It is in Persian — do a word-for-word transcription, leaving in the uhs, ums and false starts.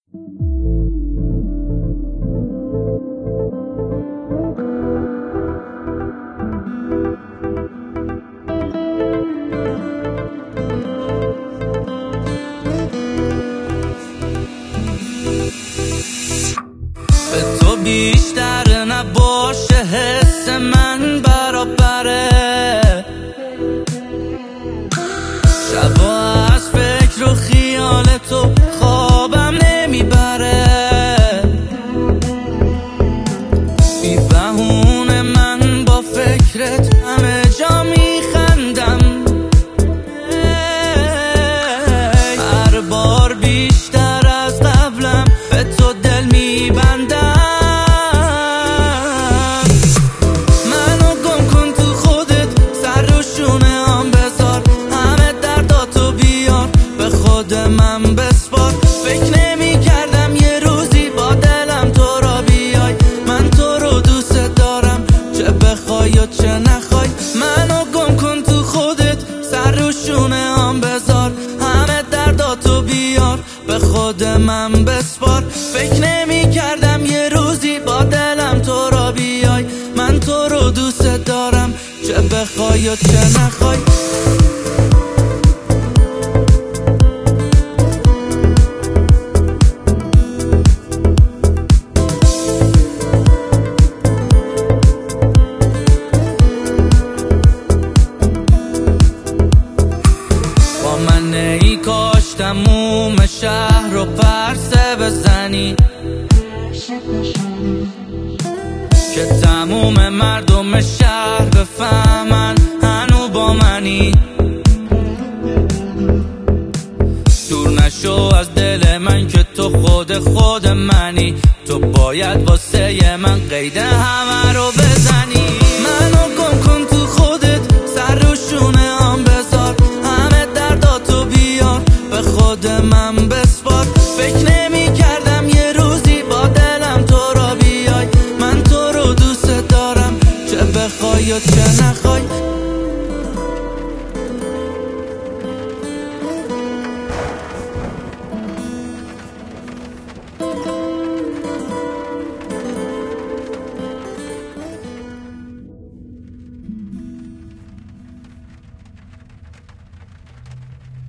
به تو بیشتر نباشه حس من برابره، شبا از فکر و خیال تو خوابم نمیبره، بی بهونه من با فکرت همه جا میخندم، هر بار بیشتر از قبلم به تو دل میبندم. منو گم کن تو خودت، سر رو شونه هم بذار، همه درداتو بیار به خود من بسپار. فکر نمی کردم یه روزی با دلم تو را بیای، من تو رو دوست دارم چه بخوای و چه نخوای. منو گم کن تو خودت، سر رو شونه هم بذار، همه درداتو بیار به خود من بسپار. فکر نمی کردم یه روزی با دلم تو را بیای، من تو رو دوست دارم چه بخوای و چه نخوای. با من ای کاش تموم شهر رو پرسه بزنی، که تموم مردم شهر بفهمن هنو با منی. دور نشو از دل من که تو خود خود منی، تو باید واسه من قید همه رو بزنی. منو گم کن تو خودت، سر رو شونه هم بذار، همه درداتو بیار به خود من بسپار. فکر نمی کردم یه روزی با دلم تو را بیای، من تو رو دوست دارم چه بخوای و چه نخوای.